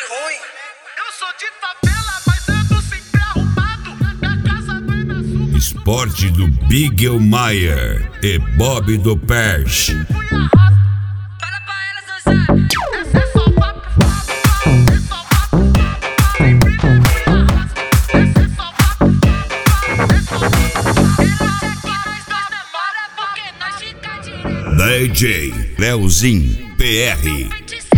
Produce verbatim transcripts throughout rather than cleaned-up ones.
ruim. Eu sou de favela, mas ando sempre arrumado. Minha casa vem na sua. Esporte do Bigelmeier e Bob do Perch. Fui arrasto. Fala pra elas dançar. Esse é só papo, papo, papo. Esse é só papo, papo. Sempre fui arrasto. Esse é só papo, papo. Esse é só papo. Ela aqui nós não demora porque nós fica direto. D J Leozinho P R.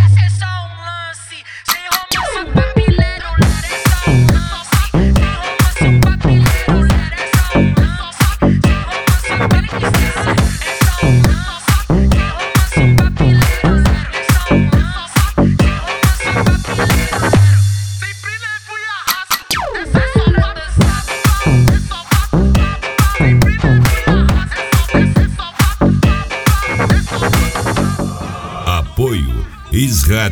Apoio Isra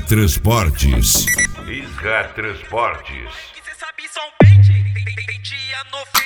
Transportes. Isra Transportes. Que cê sabe só um pente, penteia no